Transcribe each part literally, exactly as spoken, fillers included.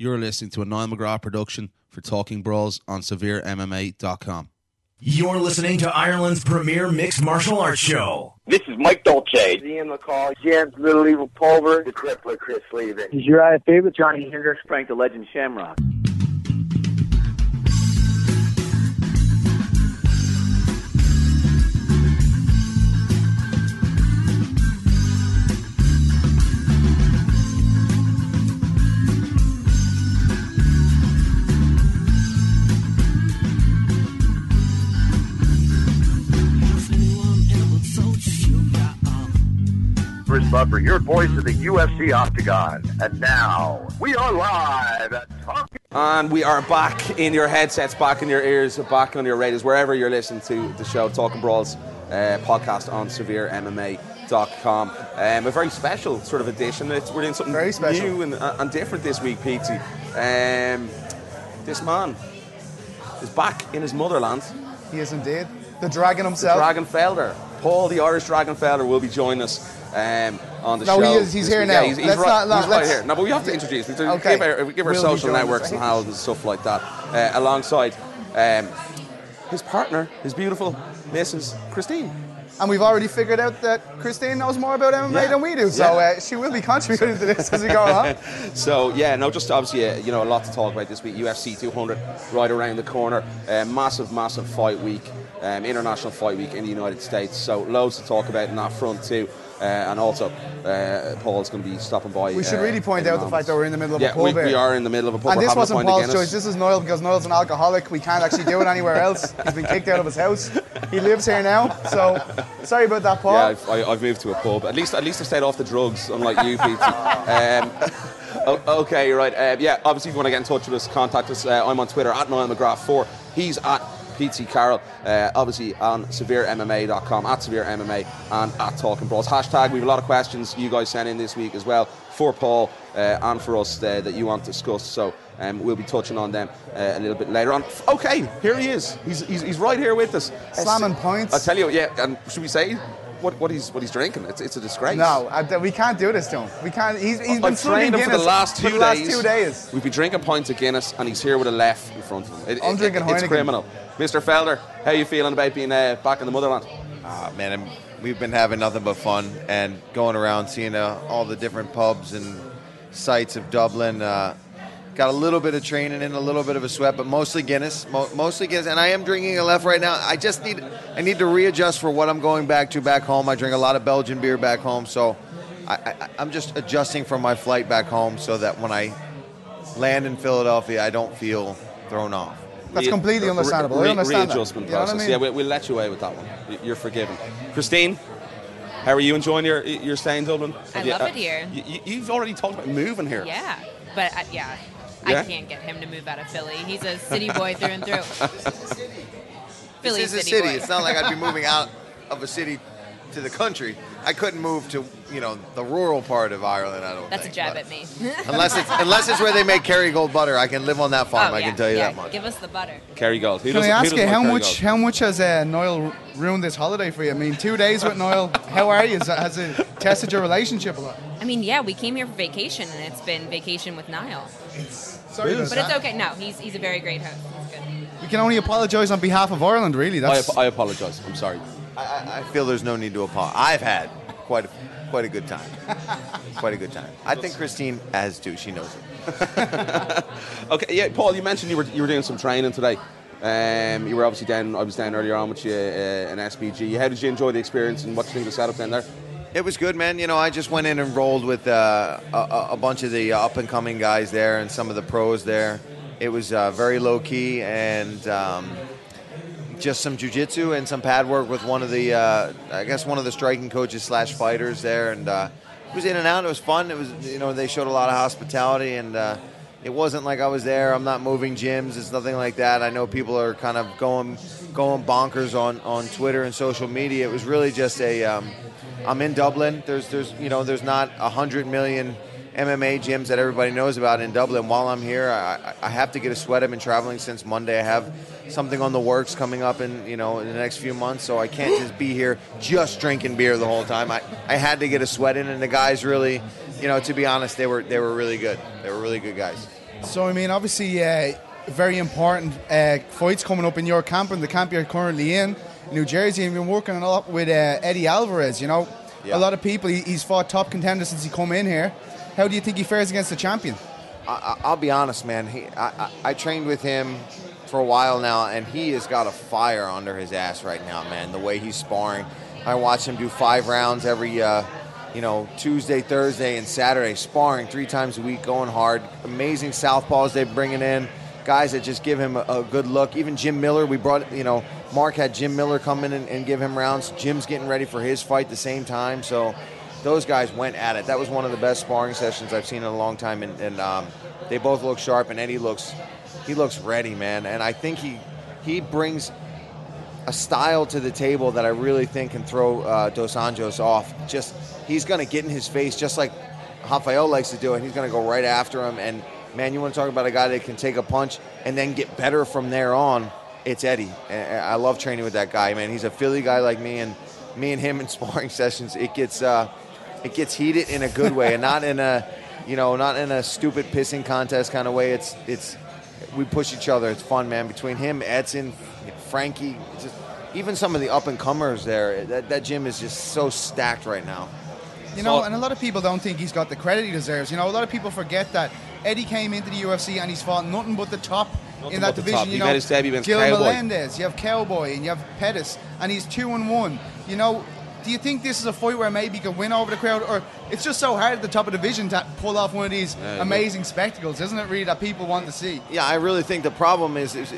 You're listening to a Niall McGrath production for Talking Brawls on severe M M A dot com. You're listening to Ireland's premier mixed martial arts show. This is Mike Dolce. Ian McCall, James Little Evil Pulver, The Crippler, Chris Levin. Is Uriah Favorite, Johnny Hendricks, Frank the Legend Shamrock. Chris Buffer, your voice of the U F C Octagon. And now, we are live at Talking. And we are back in your headsets, back in your ears, back on your radios, wherever you're listening to the show, Talking Brawls uh, podcast on severe M M A dot com. Um, a very special sort of edition. It's, we're doing something very special. new and, uh, and different this week, Petey. Um, this man is back in his motherland. He is indeed. The dragon himself. The Dragon Felder. Paul, the Irish Dragon Felder, will be joining us um, on the no, show. No, he is. He's here week. now. Yeah, he's, he's, let's right, not, no, he's let's, right here. No, but we have to introduce. We have to okay. give our, give our we'll social networks and how and stuff like that. Uh, alongside um, his partner, his beautiful Missus Christine. And we've already figured out that Christine knows more about M M A yeah. than we do, so yeah. uh, she will be contributing to this as we go on. So yeah, no, just obviously uh, you know a lot to talk about this week. U F C two hundred right around the corner. Uh, massive, massive fight week, um, international fight week in the United States. So loads to talk about in that front too. Uh, and also, uh, Paul's going to be stopping by. We should uh, really point out the fact that we're in the middle of yeah, a pub we, here. we are in the middle of a pub. And we're this wasn't Paul's choice. This is Niall, because Niall's an alcoholic. We can't actually do it anywhere else. He's been kicked out of his house. He lives here now. So, sorry about that, Paul. Yeah, I've, I, I've moved to a pub. At least, at least I stayed off the drugs, unlike you, Pete. um, okay, right. Uh, yeah, obviously, if you want to get in touch with us, contact us. Uh, I'm on Twitter at Niall McGrath four. He's at P T Carroll, uh, obviously on severe M M A dot com, at severe M M A, and at Talking Brawls. Hashtag, we have a lot of questions you guys sent in this week as well for Paul uh, and for us uh, that you want to discuss. So um, we'll be touching on them uh, a little bit later on. Okay, here he is. He's he's, he's right here with us. Slamming uh, points. I tell you, yeah. And should we say what, what he's what he's drinking? It's it's a disgrace. No, I, we can't do this to him. We can't. He's, he's been I've trained him Guinness for the last two for the last days. two days. We've been drinking pints of Guinness, and he's here with a left in front of him. It, I'm it, drinking it, It's Heineken. criminal. Mister Felder, how are you feeling about being uh, back in the motherland? Ah, man, I'm, we've been having nothing but fun and going around seeing uh, all the different pubs and sites of Dublin. Uh, got a little bit of training in, a little bit of a sweat, but mostly Guinness, mo- mostly Guinness. And I am drinking a left right now. I just need, I need to readjust for what I'm going back to back home. I drink a lot of Belgian beer back home, so I, I, I'm just adjusting for my flight back home so that when I land in Philadelphia, I don't feel thrown off. That's completely understandable. Re- I understand readjustment that. You know process. what I mean? Yeah, we'll, we'll let you away with that one. You're forgiven. Christine, how are you enjoying your your stay in Dublin? I Have you, love uh, it here. You, you've already talked about moving here. Yeah, but I, yeah, Yeah? I can't get him to move out of Philly. He's a city boy through and through. Philly This is a city city. boy. It's not like I'd be moving out of a city to the country. I couldn't move to, you know, the rural part of Ireland, I don't That's a think. jab but at me. unless it's unless it's where they make Kerrygold butter, I can live on that farm, Oh, I yeah, can tell you yeah. that much. Give us the butter. Kerrygold. Who Can I doesn't- who ask doesn't you like how Kerrygold? much how much has uh, Niall ruined this holiday for you? I mean, two days with Niall. How are you? Has it, has it tested your relationship a lot? I mean, yeah, we came here for vacation, and it's been vacation with Niall. Sorry about But that. it's okay. No, he's he's a very great host. It's good. We can only apologise on behalf of Ireland, really. I, That's ap- I apologise. I'm sorry. I, I- I feel there's no need to apologize. I've had quite a, quite a good time. Quite a good time. I think Christine has too. She knows it. Okay, yeah, Paul, you mentioned you were you were doing some training today. Um, you were obviously down. I was down earlier on with you uh, in S B G. How did you enjoy the experience, and what do you think of the setup down there? It was good, man. You know, I just went in and rolled with uh, a, a bunch of the up-and-coming guys there and some of the pros there. It was uh, very low-key and um, just some jiu-jitsu and some pad work with one of the, uh, I guess, one of the striking coaches slash fighters there. And uh, it was in and out. It was fun. It was, you know, they showed a lot of hospitality, and uh, it wasn't like I was there. I'm not moving gyms. It's nothing like that. I know people are kind of going going bonkers on, on Twitter and social media. It was really just a. Um, I'm in Dublin. There's, there's, you know, there's not a hundred million M M A gyms that everybody knows about in Dublin. While I'm here, I, I have to get a sweat. I've been traveling since Monday. I have something on the works coming up in, you know, in the next few months. So I can't just be here just drinking beer the whole time. I, I had to get a sweat in, and the guys really, you know, to be honest, they were, they were really good. They were really good guys. So, I mean, obviously, uh, very important uh, fights coming up in your camp and the camp you're currently in, New Jersey, and you've been working a lot with uh, Eddie Alvarez, you know. Yeah. A lot of people, he, he's fought top contenders since he come in here. How do you think he fares against the champion? I, I'll be honest, man. He, I, I, I trained with him for a while now, and he has got a fire under his ass right now, man, the way he's sparring. I watch him do five rounds every, uh, you know, Tuesday, Thursday, and Saturday, sparring three times a week, going hard. Amazing southpaws they're bringing in, guys that just give him a, a good look. Even Jim Miller, we brought, you know, Mark had Jim Miller come in and, and give him rounds. Jim's getting ready for his fight at the same time, so those guys went at it. That was one of the best sparring sessions I've seen in a long time, and, and um, they both look sharp, and Eddie looks, he looks ready, man. And I think he he brings a style to the table that I really think can throw uh, Dos Anjos off. Just he's going to get in his face just like Rafael likes to do, and he's going to go right after him. And man, you want to talk about a guy that can take a punch and then get better from there on? It's Eddie. And I love training with that guy, man. He's a Philly guy like me, and me and him in sparring sessions, it gets uh, it gets heated in a good way, and not in a you know not in a stupid pissing contest kind of way. It's it's we push each other. It's fun, man. Between him, Edson, Frankie, just even some of the up and comers there. That that gym is just so stacked right now. You know, and a lot of people don't think he's got the credit he deserves. You know, a lot of people forget that Eddie came into the U F C and he's fought nothing but the top Nothing in that but the division. top. You He know, made his debut against Gil Cowboy. Melendez, you have Cowboy, and you have Pettis, and he's two and one. You know, do you think this is a fight where maybe he could win over the crowd, or it's just so hard at the top of the division to pull off one of these Yeah, amazing yeah. spectacles, isn't it? Really, that people want to see. Yeah, I really think the problem is is,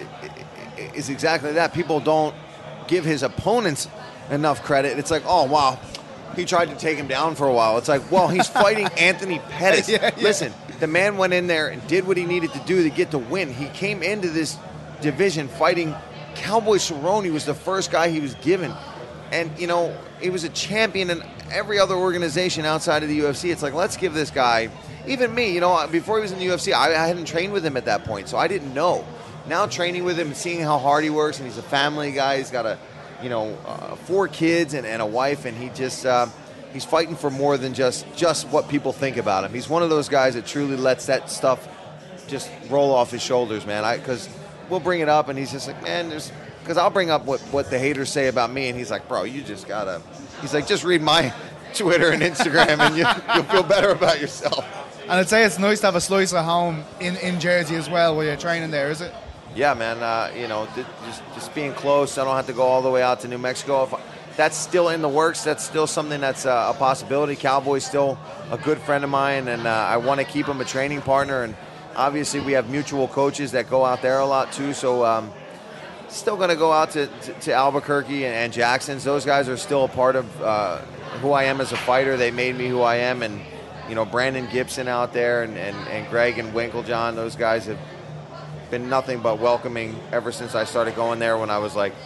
is exactly that. People don't give his opponents enough credit. It's like, oh wow, he tried to take him down for a while. It's like, well, he's fighting Anthony Pettis. Yeah, yeah. Listen, the man went in there and did what he needed to do to get the win. He came into this division fighting Cowboy Cerrone was the first guy he was given. And, you know, he was a champion in every other organization outside of the U F C. It's like, let's give this guy, even me, you know, before he was in the U F C, I, I hadn't trained with him at that point, so I didn't know. Now training with him and seeing how hard he works, and he's a family guy. He's got a, you know, uh, four kids and, and a wife, and he just, uh, he's fighting for more than just, just what people think about him. He's one of those guys that truly lets that stuff just roll off his shoulders, man. I, because we'll bring it up, and he's just like, man, there's, because I'll bring up what, what the haters say about me, and he's like, bro, you just gotta, he's like, just read my Twitter and Instagram, and you, you'll feel better about yourself. And I'd say it's nice to have a slice of home in, in Jersey as well while you're training there, is it? Yeah, man, uh, you know, just, just being close. I don't have to go all the way out to New Mexico. If I, that's still in the works. That's still something that's uh, a possibility. Cowboy's still a good friend of mine, and uh, I want to keep him a training partner. And obviously we have mutual coaches that go out there a lot too, so um, still going to go out to, to, to Albuquerque and, and Jackson's. Those guys are still a part of uh, who I am as a fighter. They made me who I am, and, you know, Brandon Gibson out there and, and, and Greg and Winklejohn, those guys have been nothing but welcoming ever since I started going there when I was like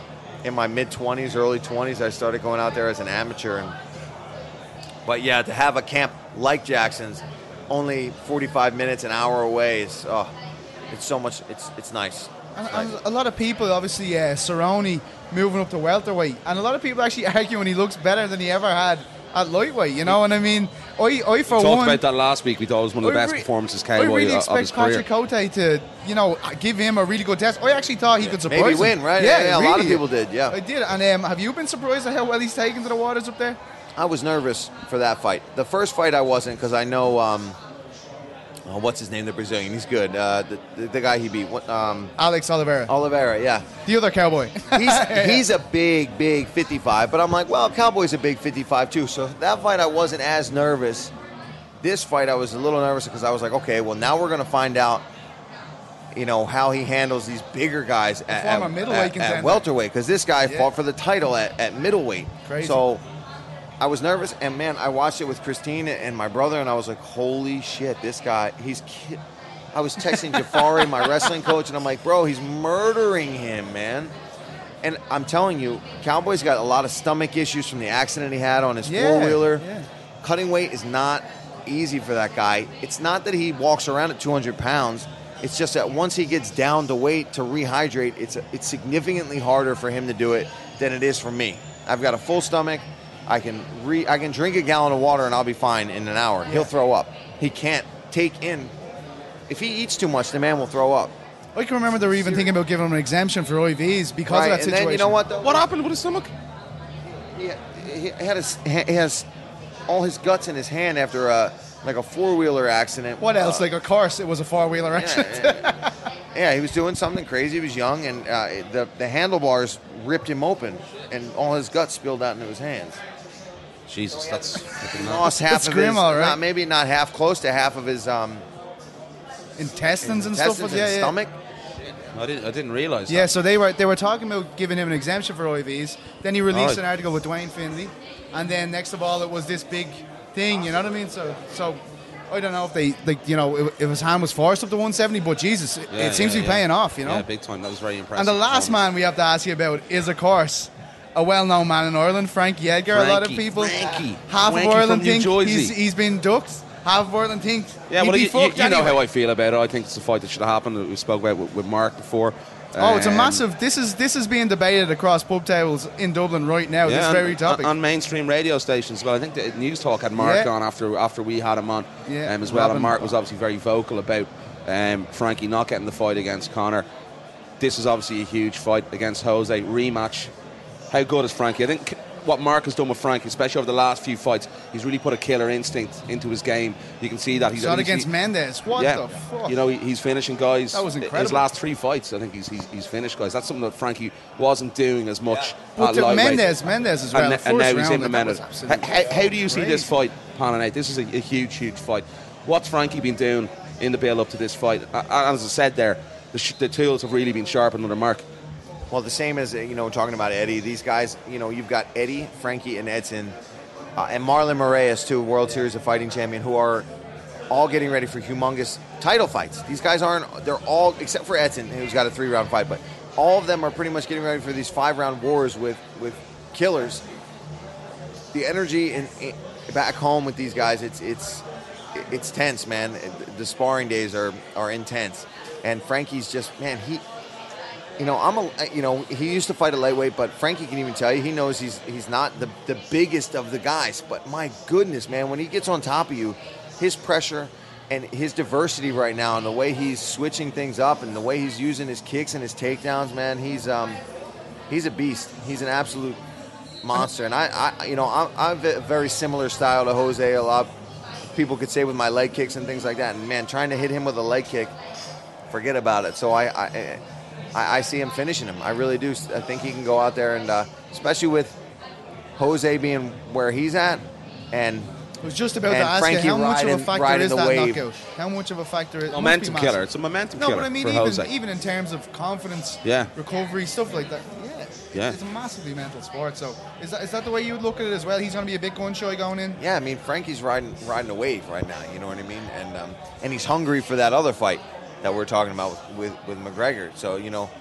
in my mid-twenties, early twenties. I started going out there as an amateur. And, but yeah, to have a camp like Jackson's, only forty-five minutes, an hour away, is oh, it's so much, it's it's nice. And, and a lot of people, obviously, uh, Cerrone moving up to welterweight, and a lot of people actually arguing he looks better than he ever had at lightweight, you know. And I mean, I, I for we one, talked about that last week. We thought it was one of the I best re- performances I Cowboy really of expect his career. Patrick Cote to, you know, give him a really good test. I actually thought he could surprise Maybe him. win, right? Yeah, Yeah, yeah, a really. lot of people did, yeah. I did. And um, have you been surprised at how well he's taken to the waters up there? I was nervous for that fight. The first fight I wasn't, because I know, um, oh, what's his name, the Brazilian? He's good. Uh, the, the, the guy he beat. What, um, Alex Oliveira. Oliveira, yeah. The other Cowboy. He's, he's a big, big fifty-five, but I'm like, well, Cowboy's a big fifty-five too. So that fight I wasn't as nervous. This fight I was a little nervous because I was like, okay, well, now we're going to find out, you know, how he handles these bigger guys at, former at, middleweight at, contender. at welterweight, because this guy Yeah. fought for the title at, at middleweight. Crazy. So I was nervous, and man, I watched it with Christine and my brother, and I was like, holy shit, this guy, he's ki-. I was texting Jafari, my wrestling coach, and I'm like, bro, he's murdering him, man. And I'm telling you, Cowboy's got a lot of stomach issues from the accident he had on his Yeah, four-wheeler. yeah. Cutting weight is not easy for that guy. It's not that he walks around at two hundred pounds. It's just that once he gets down to weight to rehydrate, it's it's significantly harder for him to do it than it is for me. I've got a full stomach. I can re I can drink a gallon of water and I'll be fine in an hour. He'll throw up. He can't take in if he eats too much, the man will throw up. I can remember they were even thinking about giving him an exemption for I Vs because Right, of that and situation. then you know what? Though? What happened with his stomach? He, he had his, he has all his guts in his hand after a like a four wheeler accident. What else? Uh, Like, of course, it was a four-wheeler accident. yeah, yeah, he was doing something crazy. He was young, and uh, the the handlebars ripped him open, and all his guts spilled out into his hands. Jesus, that's fucking nuts. Lost half That's of grim, his, all right. not, maybe not half, close to half of his um, Intestines and intestines stuff. and Yeah, yeah. stomach. I didn't. I didn't realize. Yeah, that. so they were they were talking about giving him an exemption for I Vs. Then he released Alright. an article with Dwayne Finley, and then next of all, it was this big thing. You know what I mean? So, so I don't know if they like you know if, if his hand was forced up to one seventy, but Jesus, it, Yeah, it seems yeah, to be yeah. paying off. You know. Yeah, big time. That was very impressive. And the last man we have to ask you about is, of course, a well-known man in Ireland, Frankie Edgar. a lot of Frankie, people, Frankie. half Frankie of Ireland from New think Jersey. he's, he's been ducked. Half of Ireland think Yeah, he'd well, be you, you, fucked you know anyway. how I feel about it. I think it's a fight that should have happened. We spoke about it with, with Mark before. Oh, it's a Um, massive. This is this is being debated across pub tables in Dublin right now. this on- very topic. on, on mainstream radio stations. Well, I think the News Talk had Mark Yeah. on after after we had him on Yeah, um, as well. Robin. And Mark was obviously very vocal about um, Frankie not getting the fight against Conor. This is obviously a huge fight against Jose rematch. How good is Frankie? I think what Mark has done with Frankie, especially over the last few fights, he's really put a killer instinct into his game. You can see that he's Shot he's- against he- Mendes. What yeah, the fuck? you know he, he's finishing guys. That was His incredible. last three fights, I think he's he's, he's finished guys. That's something that Frankie wasn't doing as much. But at to lightweight. Mendes, Mendes as well. And, first and now he's round, implemented. that was How, absolutely how, how do you see this crazy. fight panning out? This is a, a huge, huge fight. What's Frankie been doing in the build up to this fight? Uh, As I said there, the, sh- the tools have really been sharpened under Mark. Well, the same as, uh, you know, talking about Eddie. These guys, you know, you've got Eddie, Frankie, and Edson, uh, and Marlon Moraes, too, World Series of Fighting champion, who are all getting ready for humongous title fights. These guys aren't, they're all, except for Edson, who's got a three-round fight, but all of them are pretty much getting ready for these five-round wars with, with killers. The energy in, in back home with these guys, it's it's it's tense, man. The sparring days are, are intense. And Frankie's just, man, he... You know, I'm a. You know, he used to fight at lightweight, but Frankie can even tell you he knows he's he's not the the biggest of the guys. But my goodness, man, when he gets on top of you, his pressure and his diversity right now, and the way he's switching things up, and the way he's using his kicks and his takedowns, man, he's um he's a beast. He's an absolute monster. And I, I you know, I'm, I'm a very similar style to Jose. A lot of people could say with my leg kicks and things like that. And man, trying to hit him with a leg kick, forget about it. So I. I I, I see him finishing him. I really do. I think he can go out there and, uh, especially with Jose being where he's at, and I was just about to and ask Frankie you how much of a riding- factor riding is the that wave. knockout? How much of a factor is Momentum must be killer. massive. It's a momentum No, killer but I mean, for even Jose. even in terms of confidence, Yeah. recovery, stuff like that. Yeah, Yeah. it's a massively mental sport. So is that is that the way you would look at it as well? He's going to be a bit gun shy going in. yeah, I mean Frankie's riding riding a wave right now. You know what I mean? And um, and he's hungry for that other fight that we're talking about with, with, with McGregor. So you know,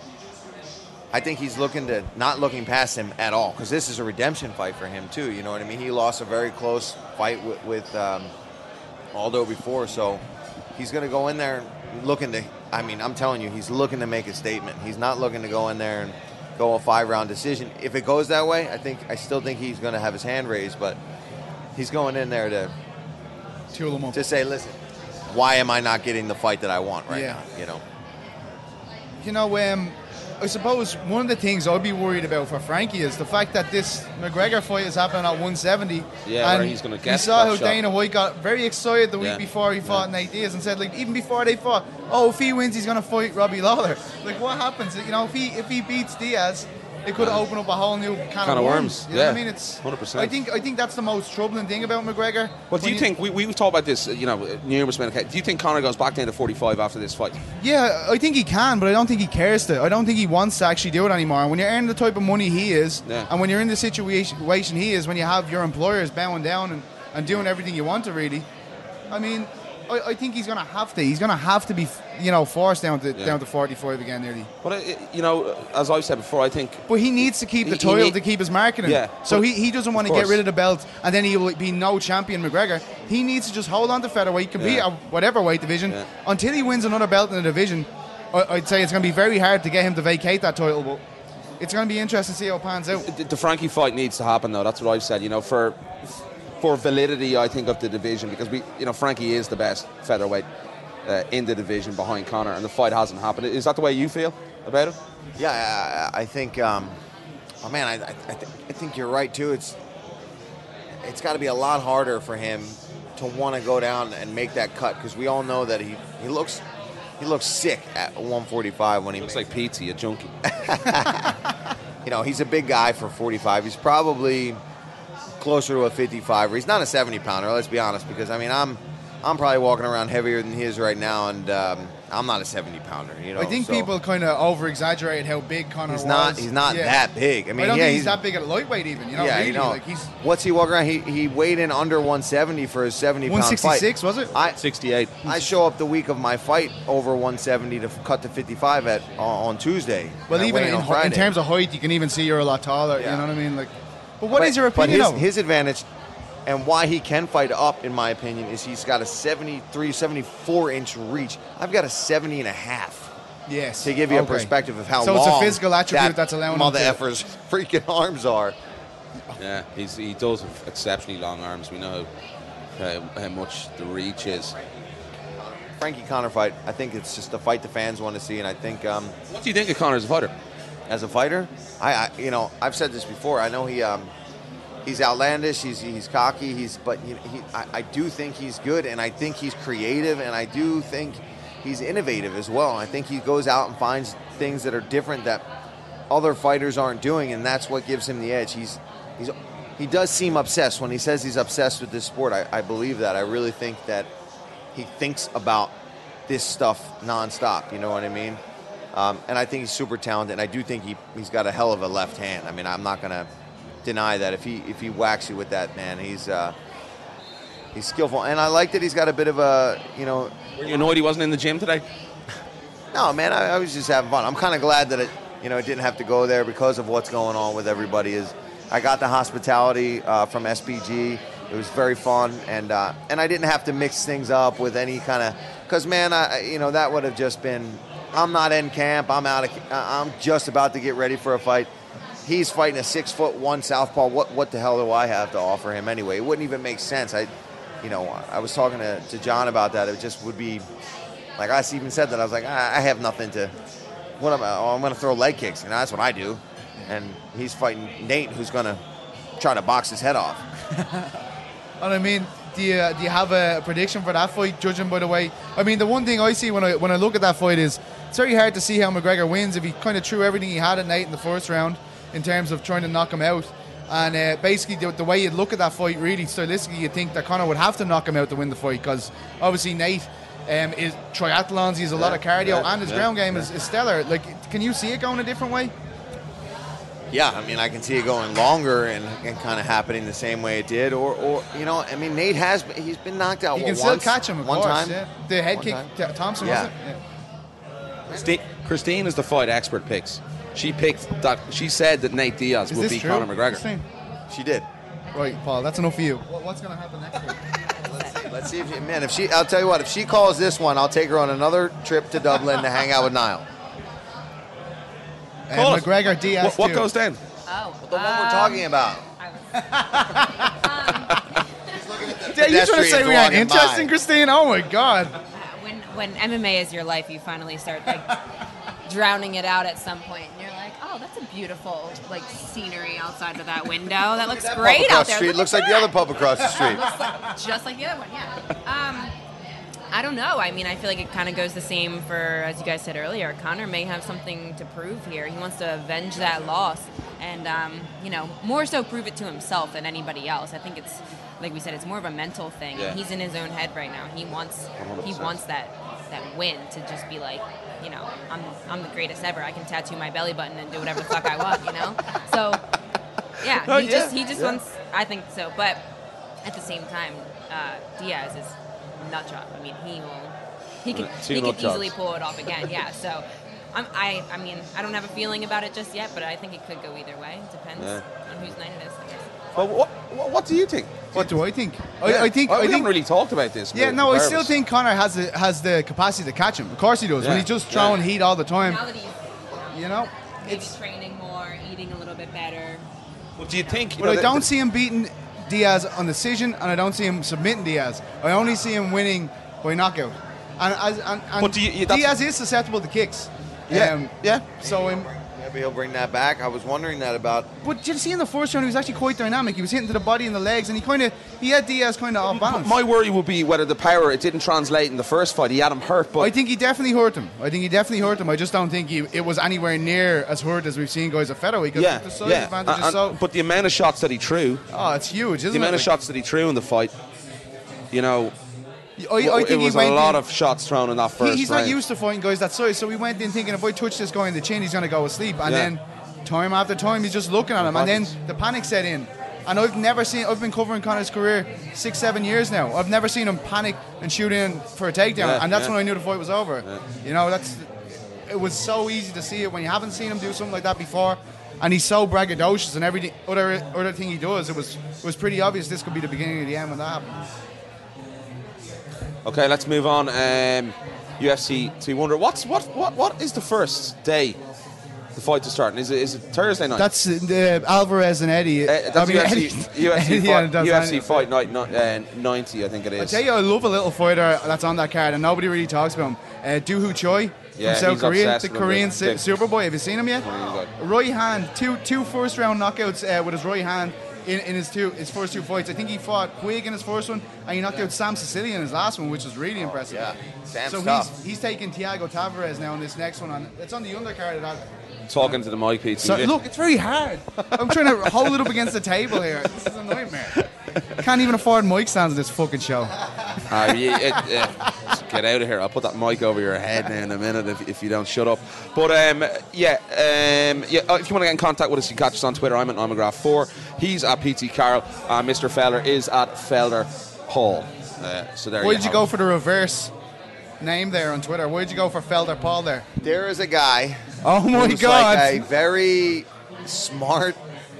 I think he's looking to not looking past him at all, because this is a redemption fight for him too. You know what I mean? He lost a very close fight with, with um, Aldo before, so he's going to go in there looking to. I mean, I'm telling you, he's looking to make a statement. He's not looking to go in there and go a five-round decision. If it goes that way, I think I still think he's going to have his hand raised, but he's going in there to Tool him up. to say, listen, why am I not getting the fight that I want right Yeah. now? You know. You know, um, I suppose one of the things I'd be worried about for Frankie is the fact that this McGregor fight is happening at one seventy. Yeah, and where he's gonna You get saw that how shot. Dana White got very excited the week Yeah. before he fought Nate Diaz and said, like, even before they fought, oh, if he wins, he's going to fight Robbie Lawler. Like, what happens? You know, if he if he beats Diaz, it could open up a whole new can, Can of of worms. worms, You know what I yeah. mean? It's one hundred percent. I think I think that's the most troubling thing about McGregor. What do When you think? We, we've talked about this, uh, you know, numerous amount of cases. Do you think Conor goes back down to forty-five after this fight? Yeah, I think he can, but I don't think he cares to. I don't think he wants to actually do it anymore. And when you're earning the type of money he is, Yeah. and when you're in the situation situation he is, when you have your employers bowing down and, and doing everything you want to, really, I mean, I, I think he's going to have to. He's going to have to be, you know, forced down to Yeah. down to forty-five again, nearly. But, uh, you know, as I've said before, I think But he needs to keep the He- he title need- to keep his marketing. Yeah, So but- he, he doesn't want of to get course. rid of the belt and then he will be no champion McGregor. He needs to just hold on to featherweight, compete Yeah. at whatever weight division Yeah. until he wins another belt in the division. I, I'd say it's going to be very hard to get him to vacate that title, but it's going to be interesting to see how it pans out. the, the Frankie fight needs to happen, though. That's what I've said. You know, for for validity, I think, of the division, because we, you know, Frankie is the best featherweight. uh, in the division behind Conor, and the fight hasn't happened. Is that the way you feel about it? Yeah, I, I think. Um, oh man, I, I, th- I think you're right too. It's it's got to be a lot harder for him to want to go down and make that cut, because we all know that he, he looks he looks sick at one forty-five when he looks like Pete, a junkie. You know, he's a big guy for forty-five. He's probably closer to a fifty-five. He's not a seventy pounder. Let's be honest, because I mean I'm. I'm probably walking around heavier than he is right now, and um, I'm not a seventy pounder. You know, I think so people kind of over exaggerated how big Conor he's was. not. He's not yeah. that big. I mean, I don't yeah, think he's, he's that big at a lightweight even. You know, yeah, really. you know. Like he's What's he walking around? He he weighed in under one seventy for his seventy pound fight. one sixty-six, was it? I sixty-eight. I show up the week of my fight over one seventy to f- cut to fifty-five at uh, on Tuesday. Well, and I even weigh in, on in Friday. terms of height, you can even see you're a lot taller. Yeah. You know what I mean? Like, but what but, is your opinion But of his, him? his advantage, and why he can fight up, in my opinion, is he's got a seventy-three, seventy-four inch reach. I've got a seventy and a half. Yes. To give you a Okay. perspective of how so long it's a physical attribute that that's allowing mother him to. effer's freaking arms are. Yeah, he's, he does have exceptionally long arms. We know how, how much the reach is. Frankie Conor fight, I think it's just a fight the fans want to see, and I think um, What do you think of Conor as a fighter? as a fighter, I, I you know I've said this before. I know he um, he's outlandish, he's he's cocky, he's but you know, he I, I do think he's good, and I think he's creative, and I do think he's innovative as well. I think he goes out and finds things that are different that other fighters aren't doing, and that's what gives him the edge. He's he's he does seem obsessed. When he says he's obsessed with this sport, I, I believe that. I really think that he thinks about this stuff nonstop. You know what I mean? Um, and I think he's super talented. And I do think he he's got a hell of a left hand. I mean, I'm not gonna deny that. If he if he whacks you with that, man, he's uh, he's skillful. And I like that he's got a bit of a you know. Were you annoyed he wasn't in the gym today? No, man, I, I was just having fun. I'm kind of glad that it you know it didn't have to go there because of what's going on with everybody. Is I got the hospitality uh, from S P G. It was very fun, and uh, and I didn't have to mix things up with any kind of because man, I you know that would have just been. I'm not in camp. I'm out of. I'm just about to get ready for a fight. He's fighting a six foot one southpaw. What what the hell do I have to offer him anyway? It wouldn't even make sense. I, you know, I was talking to, to John about that. It just would be, like I even said that I was like I, I have nothing to. What am I? Oh, I'm going to throw leg kicks. You know, that's what I do. And he's fighting Nate, who's going to try to box his head off. And I mean, do you do you have a prediction for that fight? Judging by the way, I mean, the one thing I see when I when I look at that fight is it's very hard to see how McGregor wins if he kind of threw everything he had at Nate in the first round in terms of trying to knock him out. And uh, basically, the, the way you look at that fight, really stylistically, you think that Conor would have to knock him out to win the fight because obviously Nate um, is triathlons, he's a lot of cardio, yeah, and his yeah, ground game yeah. is, is stellar. Like, can you see it going a different way? Yeah, I mean, I can see it going longer and, and kind of happening the same way it did, or, or you know, I mean, Nate has he's been knocked out. You what, can still once? catch him, of one course. time. Yeah. The head One kick, time. to Thompson, Yeah. was it? Yeah. Christine, Christine is the fight expert picks. She picked that. She said that Nate Diaz Is would this beat true? Conor McGregor. Christine? She did. Right, Paul, that's enough for you. What's going to happen next week? Let's see if she, man, if she, I'll tell you what, if she calls this one, I'll take her on another trip to Dublin to hang out with Niall. Uh, Call it. McGregor, Diaz, What, what too. goes down? Oh, The one we're um, talking about. Yeah, you trying to say we aren't Pedestrians interesting, walking by. Christine? Oh my God! when when M M A is your life, you finally start like drowning it out at some point, and you're like, oh, that's a beautiful like scenery outside of that window. That looks That great pub out across the there. street Look looks at like the that. other pub across the street. Looks like, just like the other one, yeah. Um, I don't know. I mean, I feel like it kind of goes the same for, as you guys said earlier, Conor may have something to prove here. He wants to avenge that loss and, um, you know, more so prove it to himself than anybody else. I think it's, like we said, it's more of a mental thing. Yeah. He's in his own head right now. He wants one hundred he percent. wants that that win to just be like, you know, I'm I'm the greatest ever. I can tattoo my belly button and do whatever the fuck I want, you know? So, yeah, Oh, he yeah, just he just yeah. wants, I think so. But at the same time, uh, Diaz is nut job. I mean, he will, he can Two he nut can easily jobs. pull it off again. Yeah. So, I'm, I I mean, I don't have a feeling about it just yet, but I think it could go either way. It depends Yeah. on whose night it is. I guess. Well, what, what, what do you think? What do I think? Yeah. I, I think. Well, I we think. haven't really talked about this. Yeah, with no, I Barris. still think Conor has the has the capacity to catch him. Of course he does. When Yeah. he's just throwing Yeah. heat all the time, Now that he's you know. maybe It's. training more, eating a little bit better. Well, do you think? you But know, I the- don't the- see him beating Diaz on decision, and I don't see him submitting Diaz. I only see him winning by knockout. And, as, and, and But do you- you- that's- Diaz is susceptible to kicks. Yeah, Um, yeah. So, um, Maybe he'll bring that back. I was wondering that about. but did you see in the first round, he was actually quite dynamic. He was hitting to the body and the legs, and he kind of he had Diaz kind of off balance. My worry would be whether the power, it didn't translate in the first fight. He had him hurt, but I think he definitely hurt him. I think he definitely hurt him. I just don't think he, it was anywhere near as hurt as we've seen guys at featherweight. 'Cause yeah, the size yeah. advantage And- is so. and- but the amount of shots that he threw, Oh, it's huge, isn't the it? amount of Like, shots that he threw in the fight, you know, I, I it think was he went a lot in, of shots thrown in that he- first He's round. not used to fighting guys that size, so he went in thinking if I touch this guy in the chin, he's going to go asleep. And Yeah. then time after time, he's just looking at him, and then the panic set in. And I've never seen. I've been covering Conor's career six, seven years now. I've never seen him panic and shoot in for a takedown, Yeah, and that's yeah. when I knew the fight was over. You know, that's. It was so easy to see it when you haven't seen him do something like that before, and he's so braggadocious and everything. Other other thing he does, it was it was pretty obvious this could be the beginning of the end when that happened. Okay, let's move on. Um, U F C two hundred. What's what what what is the first day the fight to start? Is it is it Thursday night? That's uh, Alvarez and Eddie. Uh, that's I mean, U F C, Eddie- U F C, Eddie fight, and Dos U F C Anjos. fight night no- uh, ninety, I think it I is. tell you, I love a little fighter that's on that card, and nobody really talks about him. Uh, Dooho Choi Yeah, from South he's Korea, obsessed the with him, Korean big- si- big. Superboy. Have you seen him yet? Really good. Right hand, two two first round knockouts uh, with his right hand in, in his two his first two fights. I think he fought Quigg in his first one, and he knocked out Sam Sicilian in his last one, which was really impressive. Yeah, Sam's so tough. he's he's taking Thiago Tavares now in this next one. On it's on the undercard of that. Talking to the mic, Pete. So, look, it's very hard. I'm trying to hold it up against the table here. This is a nightmare. Can't even afford mic stands in this fucking show. Uh, you, it, uh, get out of here. I'll put that mic over your head now in a minute if, if you don't shut up. But um, yeah, um, yeah. uh, If you want to get in contact with us, you can catch us on Twitter. I'm at Nomograph four. He's at P T Carroll. And Mister Felder is at Felder Paul. Uh, so there Why you did you have go it. for the reverse name there on Twitter? Why did you go for Felder Paul there? There is a guy. Oh my who's God. Like a very smart.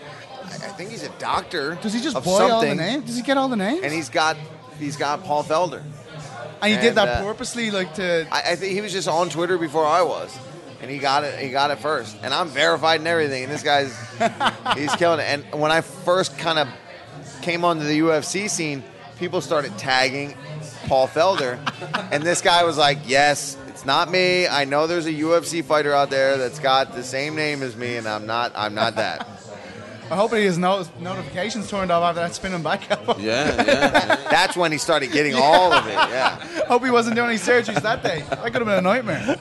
I I think he's a doctor. Does he just of buy all the something, names? Does he get all the names? And he's got he's got Paul Felder. And he did and, that uh, purposely, like to. I, I think he was just on Twitter before I was, and he got it. He got it first, and I'm verified and everything. And this guy's he's killing it. And when I first kind of came onto the U F C scene, people started tagging Paul Felder, and this guy was like, "Yes, it's not me. I know there's a U F C fighter out there that's got the same name as me, and I'm not. I'm not that." I hope he has no, notifications turned off after that spinning back up. Yeah, yeah. That's when he started getting all of it. Yeah. Hope he wasn't doing any surgeries that day. That could have been a nightmare.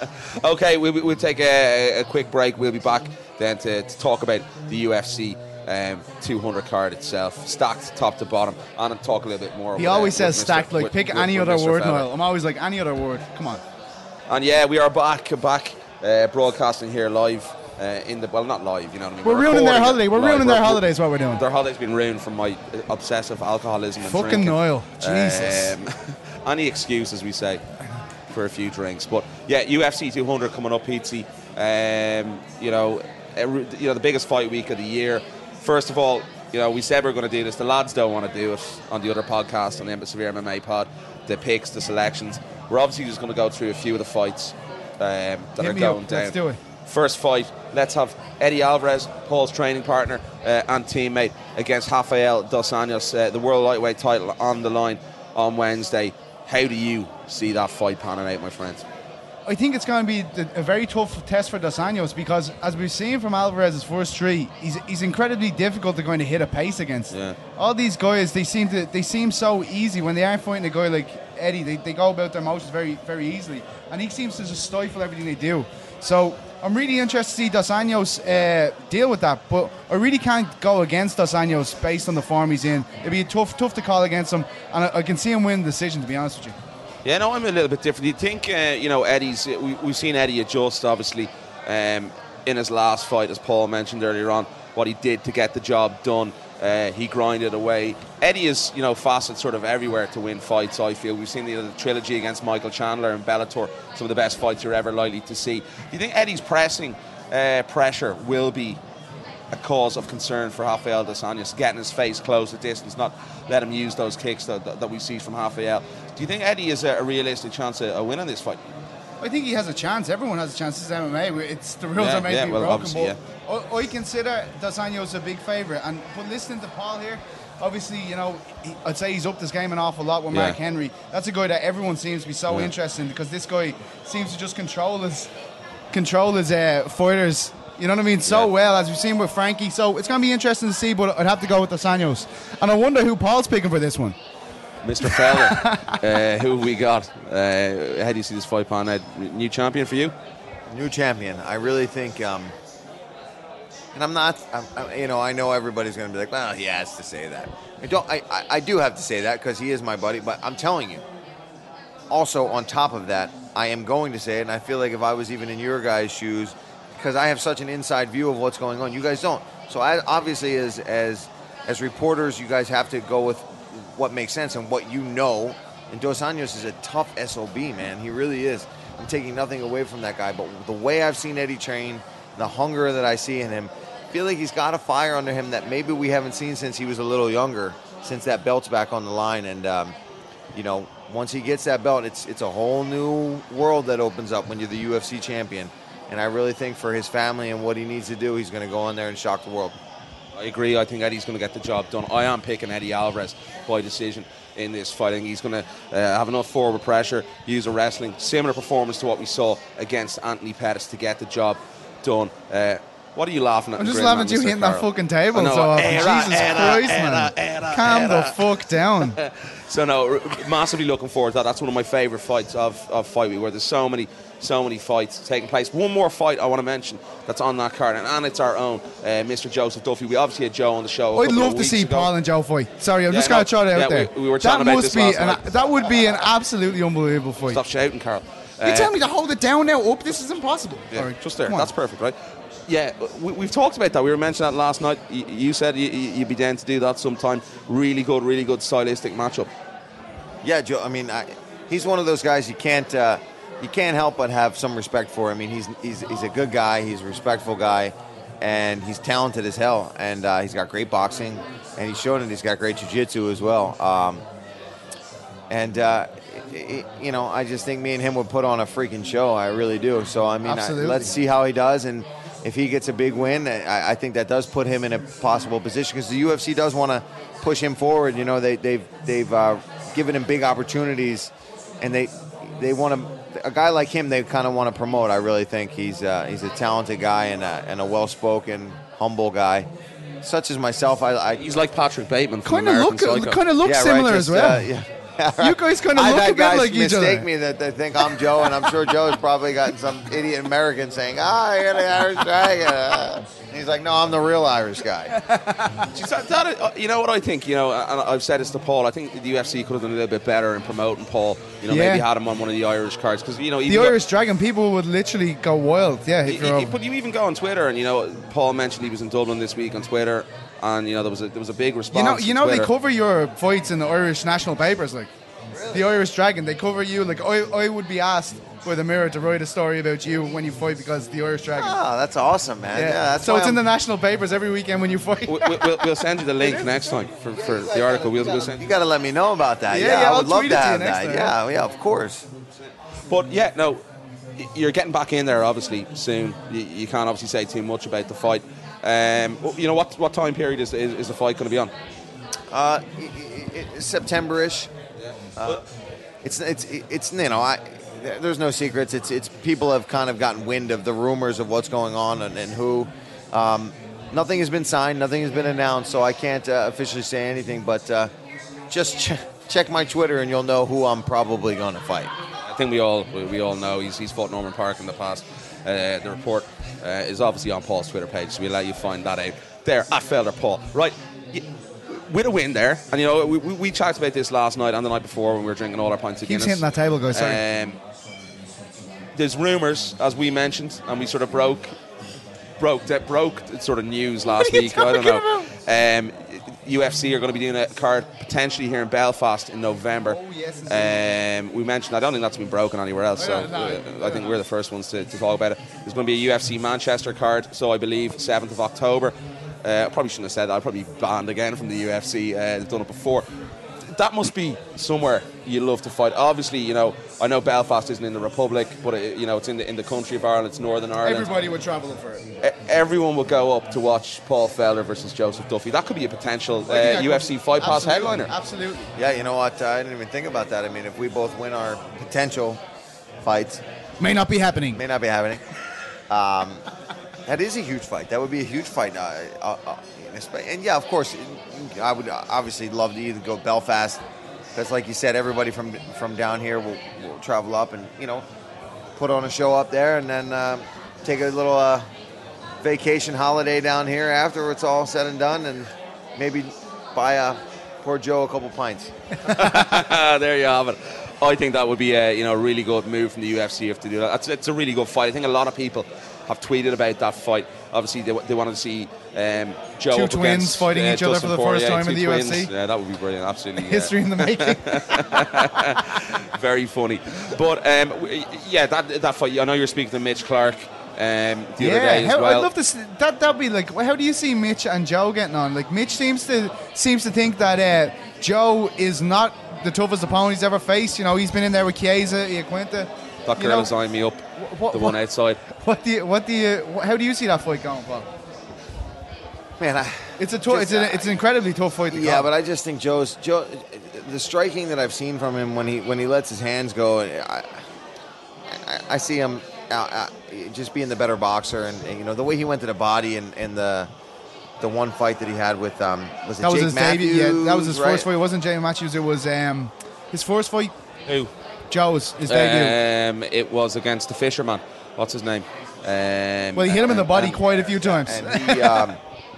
Okay, we'll, we'll take a, a quick break. We'll be back then to, to talk about the U F C um, two hundred card itself, stacked top to bottom, and talk a little bit more. He with, always uh, says with stacked. Mister Like with- pick with- any with other Mister word, Felder. Niall. I'm always like any other word. Come on. And yeah, we are back, back uh, broadcasting here live uh, in the well, not live, you know what I mean. We're ruining their recording holiday. it We're live. ruining their We're- holidays. What we're doing. Their holiday's been ruined from my obsessive alcoholism. And Fucking drinking. Niall. Jesus. Um, any excuse, as we say, for a few drinks. But yeah, U F C two hundred coming up, Pete. Um, you know, every, you know the biggest fight week of the year. First of all, you know we said we are going to do this. The lads don't want to do it on the other podcast, on the Severe M M A pod. The picks, the selections. We're obviously just going to go through a few of the fights um, that Hit are me going up. down. Let's do it. First fight, let's have Eddie Alvarez, Paul's training partner uh, and teammate, against Rafael Dos Anjos, uh, the world lightweight title on the line on Wednesday. How do you see that fight panning out, my friends? I think it's going to be the, a very tough test for Dos Anjos because, as we've seen from Alvarez's first three, he's, he's incredibly difficult to going to hit a pace against. Yeah. All these guys, they seem to they seem so easy when they are fighting a guy like Eddie. They, they go about their motions very very easily, and he seems to just stifle everything they do. So I'm really interested to see Dos Anjos uh, deal with that, but I really can't go against Dos Anjos based on the form he's in. It'd be tough tough to call against him, and I, I can see him win the decision, to be honest with you. Yeah, no, I'm a little bit different. Do you think, uh, you know, Eddie's, we, we've seen Eddie adjust, obviously, um, in his last fight, as Paul mentioned earlier on, what he did to get the job done. Uh, he grinded away. Eddie is, you know, facet sort of everywhere to win fights, I feel. We've seen the, the trilogy against Michael Chandler and Bellator, some of the best fights you're ever likely to see. Do you think Eddie's pressing uh, pressure will be a cause of concern for Rafael Dos Anjos, getting his face close the distance, not let him use those kicks that, that, that we see from Rafael? Do you think Eddie is a, a realistic chance of, of winning this fight? I think he has a chance. Everyone has a chance. This is M M A. It's the rules Yeah, are made yeah, to be well, broken. obviously, But I, I consider Dos Anjos a big favourite. And but listening to Paul here, Obviously, you know, he, I'd say he's upped his game an awful lot with Yeah. Mark Henry. That's a guy that everyone seems to be so Yeah. interested in because this guy seems to just control his control his uh, fighters. You know what I mean? So Yeah. well, as we've seen with Frankie. So it's going to be interesting to see, but I'd have to go with Dos Anjos. And I wonder who Paul's picking for this one. Mister Felder, uh, who have we got? Uh, how do you see this fight pan out? New champion for you? New champion. I really think, um, and I'm not, I'm, I, you know, I know everybody's going to be like, well, he has to say that. I don't. I, I, I do have to say that because he is my buddy. But I'm telling you. Also, on top of that, I am going to say it, and I feel like if I was even in your guys' shoes, because I have such an inside view of what's going on, you guys don't. So I, obviously, as as as reporters, you guys have to go with what makes sense and what you know. And Dos Anjos is a tough S O B, man. He really is. I'm taking nothing away from that guy, but the way I've seen Eddie train, the hunger that I see in him, I feel like he's got a fire under him that maybe we haven't seen since he was a little younger, since that belt's back on the line. And, um, you know, once he gets that belt, it's it's a whole new world that opens up when you're the U F C champion. And I really think for his family and what he needs to do, he's going to go in there and shock the world. I agree. I think Eddie's going to get the job done. I am picking Eddie Alvarez by decision in this fight. I think he's going to uh, have enough forward pressure, use a wrestling, similar performance to what we saw against Anthony Pettis to get the job done. Uh, what are you laughing at? I'm just grin, laughing man, at you Mister hitting that Carroll? fucking table I know, so often. era, Jesus era, Christ, era, man. era, Calm the era. fuck down. So no, r- massively looking forward to that. That's one of my favourite fights of, of Fight Week, where there's so many, so many fights taking place. One more fight I want to mention that's on that card, and, and it's our own, uh, Mister Joseph Duffy. We obviously had Joe on the show. a I'd couple love of to weeks see ago. Paul and Joe fight. Sorry, I'm Yeah, just no, going to throw it out yeah, there. we- we were that chatting about must this be last an, night. that would be an absolutely unbelievable fight. Stop shouting, Carl. You Uh, tell me to hold it down now. Up, this is impossible. Yeah, All right, just there. come on. That's perfect, right? Yeah, we, we've talked about that. We were mentioning that last night. You, you said you, you- you'd be down to do that sometime. Really good, really good stylistic matchup. Yeah, Joe. I mean, I, he's one of those guys you can't uh, you can't help but have some respect for. I mean, he's he's he's a good guy. He's a respectful guy, and he's talented as hell. And uh, he's got great boxing, and he's shown it. He's got great jiu-jitsu as well. Um, and uh, i- i- you know, I just think me and him would put on a freaking show. I really do. So I mean, I, Absolutely. let's see how he does, and if he gets a big win, I, I think that does put him in a possible position because the U F C does want to push him forward. You know, they, they've they've uh, given him big opportunities, and they they want to. A guy like him, they kind of want to promote. I really think he's uh, he's a talented guy and a, and a well-spoken, humble guy. Such as myself, I, I He's like Patrick Bateman from Kind of American look, Psycho. kind of look yeah, right, similar just, as well. uh, yeah. You guys kind of I've look had a bit guys like each mistake other. me that they think I'm Joe, and I'm sure Joe has probably gotten some idiot American saying, "Ah, you're the Irish guy." Uh, he's like, "No, I'm the real Irish guy." Just that- that- uh, you know what I think? You know, and I've said this to Paul. I think the U F C could have done a little bit better in promoting Paul. You know, Yeah. maybe had him on one of the Irish cards because you know The even though- Irish Dragon, people would literally go wild. Yeah, if Y- you're y- over. But you even go on Twitter, and you know, Paul mentioned he was in Dublin this week on Twitter, and you know there was a, there was a big response. You know, you on know they Twitter. cover your fights in the Irish national papers, like the Irish Dragon. They cover you. Like I, I would be asked by the Mirror to write a story about you when you fight because the Irish Dragon. Oh, that's awesome, man. Yeah, that's so why it's in I'm- the national papers every weekend when you fight. We- we- we'll, we'll send you the link next time for, for the article. We'll, we'll send You you. got to let me know about that. Yeah, Yeah, yeah, I I'll would love tweet to it to you have next that. time. Yeah, yeah, of course. But yeah, no, y- you're getting back in there obviously soon. You, you can't obviously say too much about the fight. Um, you know what what time period is is, is the fight going to be on? Uh, i- i- i- September-ish. Uh, it's it's it's you know I. there- There's no secrets. It's it's people have kind of gotten wind of the rumors of what's going on and, and who. Um, nothing has been signed. Nothing has been announced. So I can't uh, officially say anything. But uh, just ch- check my Twitter and you'll know who I'm probably going to fight. I think we all we, we all know he's he's fought Norman Park in the past. Uh, the report uh, is obviously on Paul's Twitter page, so we'll let you find that out there at Felder Paul. Right, y- with a win there, and you know we, we, we chatted about this last night and the night before when we were drinking all our pints of Keeps Guinness. hitting that table, guys. Sorry. Um, there's rumours, as we mentioned, and we sort of broke broke that broke sort of news last week. I don't know. Um, U F C are going to be doing a card potentially here in Belfast in November. Oh, yes, um, we mentioned. I don't think that's been broken anywhere else. So I don't know. uh, I think we're the first ones to, to talk about it. There's going to be a U F C Manchester card. So I believe seventh of October. Uh, I probably shouldn't have said that. I'll probably be banned again from the U F C. Uh, they've done it before. that must be somewhere you love to fight. Obviously, you know, I know Belfast isn't in the Republic, but it, you know, it's in the in the country of Ireland. It's Northern Ireland. Everybody would travel for it. E- everyone would go up to watch Paul Felder versus Joseph Duffy. That could be a potential uh, U F C Fight Pass Absolutely. headliner. Absolutely. Yeah, you know what? Uh, I didn't even think about that. I mean, if we both win our potential fights, May not be happening. may not be happening. Um, that is a huge fight. That would be a huge fight. Uh, uh, uh, and yeah, of course, I would obviously love to either go Belfast. Because, like you said, everybody from from down here will, will travel up and, you know, put on a show up there and then uh, take a little uh, vacation holiday down here after it's all said and done and maybe buy uh, poor Joe a couple pints. There you have it. I think that would be a you know really good move from the U F C if to do that. It's, it's a really good fight. I think a lot of people have tweeted about that fight. Obviously, they, they wanted to see um, Joe Two up twins against, fighting uh, each other Dustin for the first Poirier, time in two the U F C. twins. Yeah, that would be brilliant. Absolutely. yeah. History in the making. Very funny. But um, w- yeah, that that fight. I know you're speaking to Mitch Clark um, the other day as how, well. I'd love to. See, that that'd be like. How do you see Mitch and Joe getting on? Like Mitch seems to seems to think that uh, Joe is not the toughest opponent he's ever faced. You know, he's been in there with Chiesa, Iaquinta. That you girl know, is eyeing me up. what- the one what- outside. What do you? What do you? How do you see that fight going, Paul? Man, I, It's a tough. It's, Just, a, it's an incredibly tough fight to yeah, call. but I just think Joe's Joe. The striking that I've seen from him when he when he lets his hands go, I, I, I see him uh, uh, just being the better boxer, and, and you know the way he went to the body and, and the the one fight that he had with um was it that was Jake his Matthews? debut. Yeah, that was his right? first fight. It wasn't Jamie Matthews. It was um his first fight. Who? Joe's his debut. Um, it was against the Fisherman. What's his name? Um, Well, he hit him in the and- body and- quite a few times. And he, um,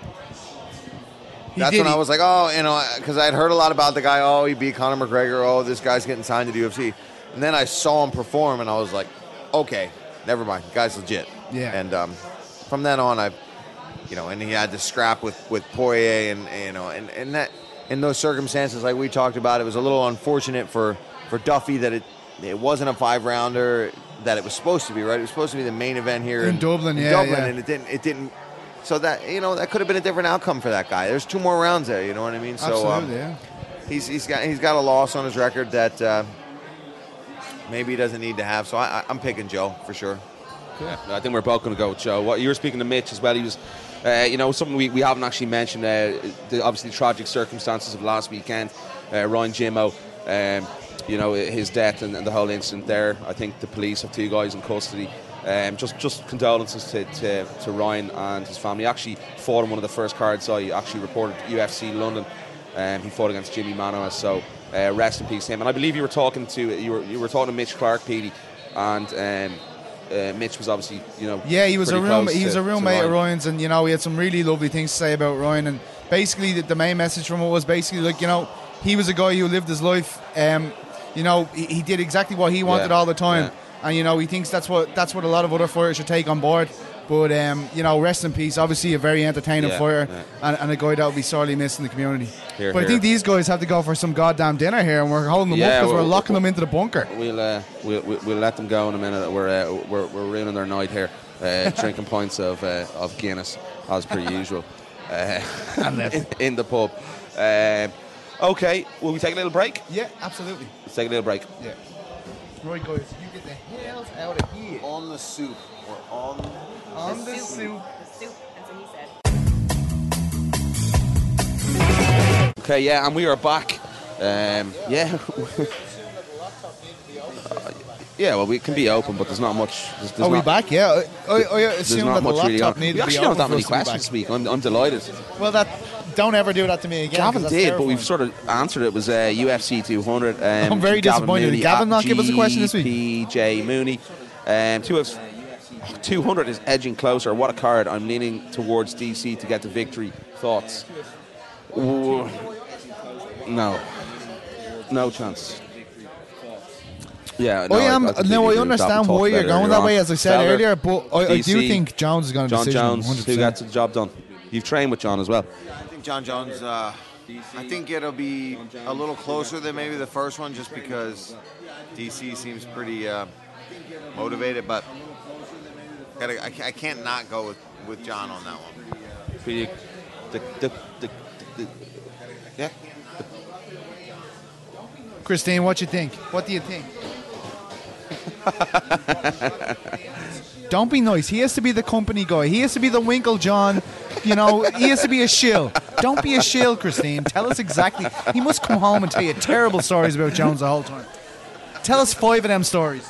He that's did, when I he- was like, oh, you know, because I had heard a lot about the guy. Oh, he beat Conor McGregor. Oh, this guy's getting signed to the U F C. And then I saw him perform, and I was like, okay, never mind, guy's legit. Yeah. And um, from then on, I, you know, and he had to scrap with with Poirier, and you know, and and that in those circumstances, like we talked about, it was a little unfortunate for for Duffy that it it wasn't a five rounder that it was supposed to be. Right, it was supposed to be the main event here In Dublin, in yeah, Dublin, yeah. and it didn't it didn't. So that you know that could have been a different outcome for that guy. There's two more rounds there. You know what I mean? So um, Absolutely, yeah. he's he's got he's got a loss on his record that uh, maybe he doesn't need to have. So I, I, I'm picking Joe for sure. Yeah, I think we're both going to go with Joe. What you were speaking to Mitch as well. He was, uh, you know, something we, we haven't actually mentioned. Uh, the obviously tragic circumstances of last weekend. Uh, Ryan Jimmo, um, you know, his death and, and the whole incident there. I think the police have two guys in custody. Um, just just condolences to, to, to Ryan and his family. He actually fought in one of the first cards I actually reported U F C London. Um, he fought against Jimmy Manoa. So uh, rest in peace to him. And I believe you were talking to you were you were talking to Mitch Clark, Petey, and. Um, Uh, Mitch was obviously, you know, Yeah, he was a pretty room. close He was to- a to roommate Ryan. of Ryan's, and you know he had some really lovely things to say about Ryan. And basically, the, the main message from it was basically like, you know, he was a guy who lived his life. Um, you know, he, he did exactly what he wanted Yeah, all the time, yeah. and you know he thinks that's what that's what a lot of other fighters should take on board. But um, you know, rest in peace. Obviously, a very entertaining Yeah, fighter, yeah. and, and a guy that will be sorely missed in the community. Here, but I here. think these guys have to go for some goddamn dinner here, and we're holding them Yeah, up because well, we're locking well, them into the bunker. We'll, uh, we'll we'll we'll let them go in a minute. We're uh, we're, we're ruining their night here, uh, drinking pints of uh, of Guinness as per usual, uh, in, in the pub. Um, okay, will we take a little break? Yeah, absolutely. Let's take a little break. Yeah. Right, guys, you get the hell out of here. On the soup. We're on. On the soup. The soup. That's what he said. Okay, yeah, and we are back. Um, yeah. Uh, yeah, well, we can be open, but there's not much. There's, there's Are we not, back? Yeah. I, I, I There's assume not that the much really laptop on. needed We to be actually don't open have that for many us to be back. questions this week. I'm, I'm delighted. Well, that don't ever do that to me again. 'cause Gavin that's did, but we've terrifying. sort of answered it. It was uh, U F C two hundred. Um, I'm very Gavin disappointed. Mooney Did Gavin at not give us a question this week? G P J Mooney. Um, two hundred is edging closer. What a card. I'm leaning towards D C to get the victory. Thoughts? Ooh, no. No chance. Yeah, no, I am. completely No, agree I with that. understand We why talked you're about it going that earlier way, on. as I said Felder, earlier, but I, I D C, do think Jones is going to John decision Jones, one hundred who percent. gets the job done. You've trained with John as well. I think John Jones. Uh, I think it'll be a little closer than maybe the first one, just because D C seems pretty uh, motivated. But gotta, I, ca- I can't not go with, with John on that one. The, the, the, the, the, yeah. Christine, what you think? What do you think? Don't be nice. He has to be the company guy. He has to be the Winkle John. You know, he has to be a shill. Don't be a shill, Christine. Tell us exactly. He must come home and tell you terrible stories about Jones the whole time. Tell us five of them stories.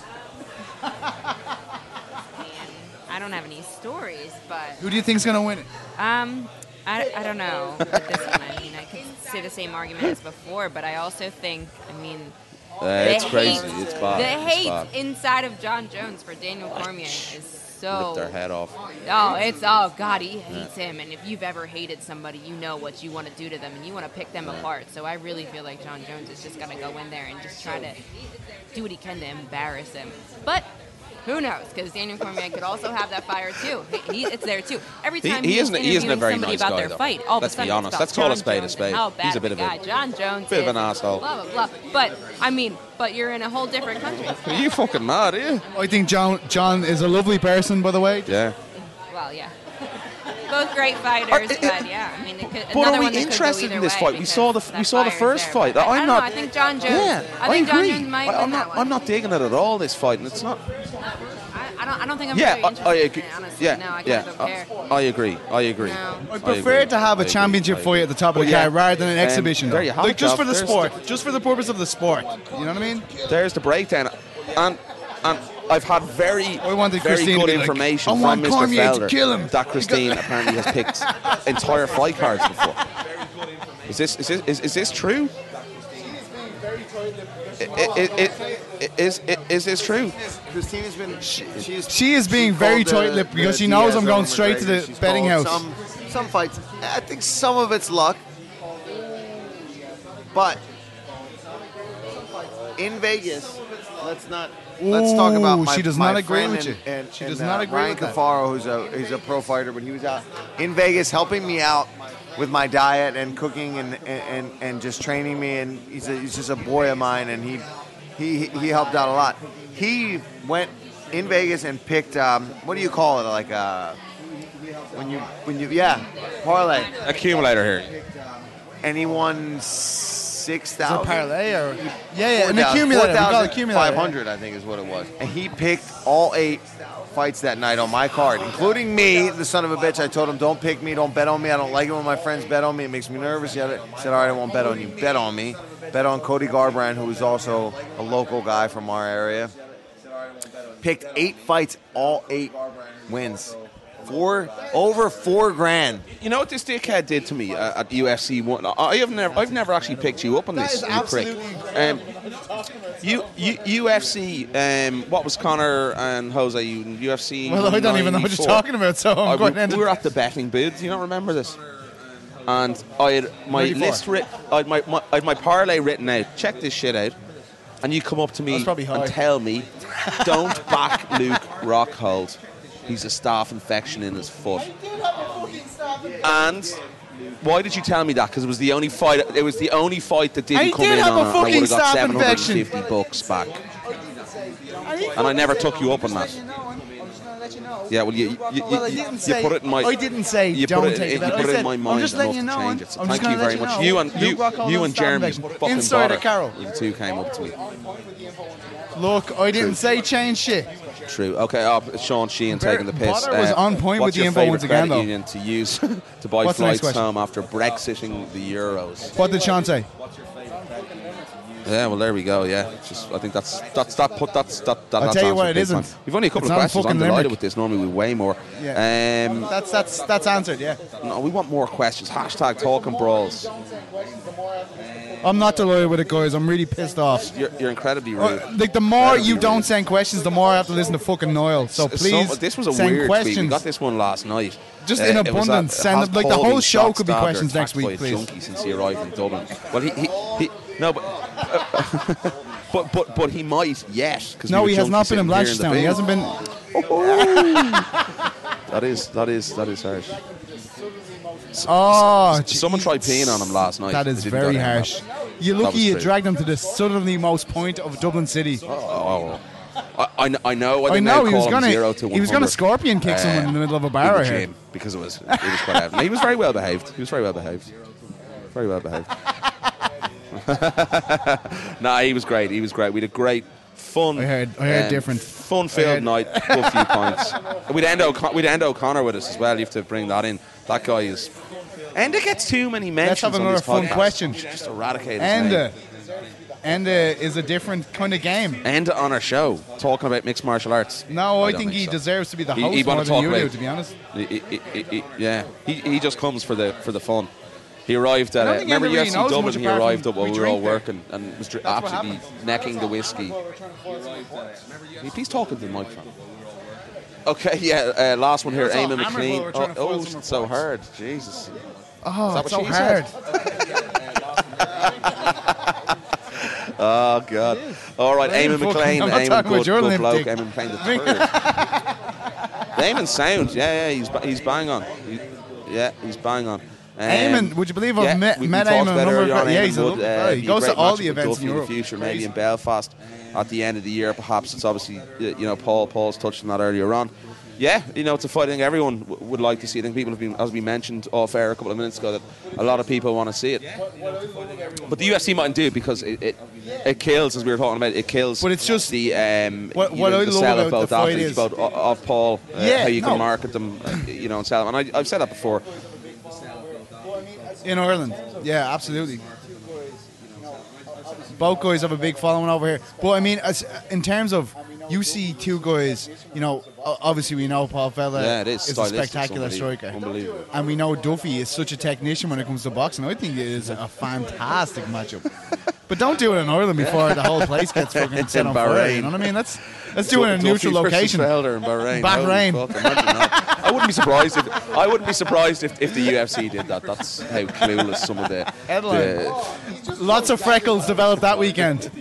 I don't have any stories, but Who do you think's going to win it? um, I, I don't know with this one. I mean, I could say the same argument as before, but I also think, I mean, Uh, the it's crazy. hate, It's bad. the It's hate bad. inside of John Jones for Daniel Cormier is so. Rip their head off. Oh, it's oh God, he hates him, and if you've ever hated somebody, you know what you want to do to them, and you want to pick them apart. So I really feel like John Jones is just gonna go in there and just try to do what he can to embarrass him. But who knows? Because Daniel Cormier could also have that fire too. He, he, it's there too. Every He- time he he's isn't- he isn't a interviewing very somebody nice about guy, their though. fight, all Let's of a be sudden honest. it's Let's about call a John spade a Jones spade. and How bad He's a of bit of a- guy John Jones bit of is, an asshole. Blah blah blah. But I mean, but you're in a whole different country. Are you fucking mad, are you? I think John John is a lovely person, by the way. Yeah. Well, yeah. Both great fighters, Are- it- but yeah, I mean, it could, But another are we one that could go interested either in this way fight? We because saw the we that saw the fire's first there. fight. But I I'm don't not. know. I think John Jones. Yeah, I think agree. John Jones might I, win I'm that not. one. I'm not digging it at all. This fight, and it's not. I, I don't. I don't think I'm Yeah, very I, interested I in agree. it, honestly. Yeah, no, I kind yeah. of don't care. I, I agree. I agree. No. I I prefer agree. to have I a agree. championship I fight agree. at the top of Well, the yeah. card rather than an Um, exhibition. there you have like it, just Gav. for the There's sport, the- just for the purpose of the sport. You know what I mean? There's the breakdown, and and I've had very I wanted very Christine to good be like, information "I from want Mister Cormier to Felder kill him." that Christine apparently has picked entire fight cards before. Is this is this is, is this true? I- I- I- I- Is is is this true? Christine has been. She, she's, She is being she very called the- tight-lipped because the she knows Diaz I'm going over straight to McGregor. the She's betting called house. Some, some fights. I think some of it's luck, but in Vegas, let's not. Let's talk about Ooh, my, she does my not agree friend with you. and, and, She and, does uh, not agree Ryan with that. Cafaro, who's a he's a pro fighter, but he was out in Vegas helping me out with my diet and cooking and and, and just training me. And he's a, he's just a boy of mine, and he he he helped out a lot. He went in Vegas and picked um, what do you call it? Like uh, when you when you yeah parlay, Accumulator here. and he won six Is it thousand. parlay or yeah, yeah, an accumulator. We call it accumulator. five hundred, I think, is what it was. And he picked all eight fights that night on my card, including me, the son of a bitch. I told him, don't pick me, don't bet on me. I don't like it when my friends bet on me. It makes me nervous. He said, all right, I won't bet on you. Bet on me. Bet on Cody Garbrandt, who is also a local guy from our area. Picked eight fights, all eight wins. Four, over four grand. You know what this dickhead did to me uh, at U F C one? I have never, I've never actually picked you up on That this. is you prick. absolutely- Um, U, U, U F C. Um, what was Conor and Jose? U F C. Well, I don't even know what you're ninety-four. talking about, so I'm I- going we, to end we were it. at the betting booth. Do you not remember this? And I had my ninety-four. list writ, I had my, my, I had my parlay written out. Check this shit out. And you come up to me That's probably high. and tell me, don't back Luke Rockhold. He's a staph infection in his foot. And why did you tell me that? Because it was the only fight. It was the only fight that didn't I come did in have on a it, and I fucking would have got staph seven hundred and infection. fifty bucks back. And I never took you up on that. Yeah, well, you you, you, Well, I you, didn't you say. put it in my. I didn't say You don't put it, take you the bet. put I it said, in my I'm mind just enough letting you to know. change it. So I'm thank just you gonna very let much. know. You and Luke you, Rockhold you has and staph Jeremy, infection. you fucking Insider bother. Carol. You two came up to me. Look, I didn't say change shit. True. Okay. Oh, Sean Sheehan Bar- taking the piss. Potter was on point with what's the your info favourite once again, credit though. union to use to buy What's the next flights question? home after Brexiting the Euros? What did Sean say? Yeah, well, there we go. Yeah, it's just I think that's that's that put that's that. that I'll that's tell you answered what it big isn't. time. We've only a couple It's of not a questions. I'm fucking delighted limerick. with this. Normally we way more. Yeah. Um, That's that's that's answered. Yeah. no, we want more questions. Hashtag talking brawls. I'm not delighted with it, guys. I'm really pissed off. You're, you're incredibly rude. Uh, like the more Incredibly you don't rude. send questions, the more I have to listen to fucking Noel. So S- please, some- this was a send weird questions. tweet. We got this one last night. Just Uh, in it was abundance. that- Send has them- like the Paul whole been show shot, could be stabbed, or questions next attacked by week, a please. junkie since he arrived in Dublin. Well, he, he, he no, but, uh, but but but he might yet. Cause No, we he were has not been in junkies sitting Blanchardstown. He here in hasn't been. the That is that is that is harsh. Oh, Someone tried peeing on him last night. that It is didn't go very down well. harsh. You That lucky was you true. dragged him to the southernmost point of Dublin City. Oh, I, I, kn- I know. I, I didn't know now he was call him gonna zero to he was gonna one hundred. scorpion kick someone in the middle of a bar in the here. gym because it was it was quite out. No, he was very well behaved. He was very well behaved. Very well behaved. Nah, he was great. He was great. We had a great, fun, I heard- I heard um, different. fun-filled I heard- night. Good few points. We'd end O'Con- we'd end O'Connor with us as well. You have to bring that in. That guy is. Enda gets too many mentions. have on another this fun podcast. question. Just eradicate his And name. uh, and uh, is a different kind of game. Enda on our show talking about mixed martial arts. No, I, don't think he so. deserves to be the He- host he wanna more than talk you do, about- to be honest. He- he- he- he- yeah, he, he just comes for the for the fun. He arrived I at don't uh, think remember Enda U F really C knows Dublin. much He apart arrived from up while we we were all drink there. working and was dr- That's what absolutely happens. necking the whiskey. Can you please talk into the microphone? Okay, yeah. Uh, last one here, It's all Eamon hammered while McLean. we're trying Oh, to foil oh some it's so reports. hard. Jesus. Oh, Is that it's what so she hard. said? Oh God! All right, I ain't Eamon fucking- McLean, I'm not Eamon, talking good, about your good bloke. Olympic. Eamon McLean the third. Eamon sound, yeah, yeah, he's ba- he's bang on. He, yeah, he's bang on. Um, Eamon, would you believe I've yeah, met, we, we met talked Eamon a about number earlier of on, times. Yeah, Eamon he's a would, lovely uh, guy. He be a goes great to all matchup the with events Duffy in in Europe. the future, maybe Crazy. in Belfast at the end of the year, perhaps. It's obviously, you know, Paul Paul's touched on that earlier on. Yeah, you know, it's a fight I think everyone w- would like to see. I think people have been, as we mentioned off air a couple of minutes ago, that a lot of people want to see it. But the U F C mightn't do it because it, it, it kills, as we were talking about, it kills But it's just- the, um, What- you what know, I the love sell of about both the fight athletes, is- both o- of Paul, uh, Yeah, how you can no. market them, uh, you know, and sell them. And I, I've said that before. In Ireland, yeah, absolutely. Both guys have a big following over here. But I mean, as, in terms of, you see two guys, you know, o- obviously we know Paul Fella Yeah, it is. is a Stylistic, spectacular it's striker. unbelievable. Unbelievable. And we know Duffy is such a technician when it comes to boxing. I think it is a fantastic matchup. But don't do it in Ireland before the whole place gets fucking set In on fire. Bahrain. You know what I mean? Let's let's do it in a Duffy neutral versus location. Felder in Bahrain. Bahrain. Holy fuck, imagine that. I wouldn't be surprised if I wouldn't be surprised if, if the U F C did that. That's how clueless some of the, Headline. the Lots of freckles developed that weekend.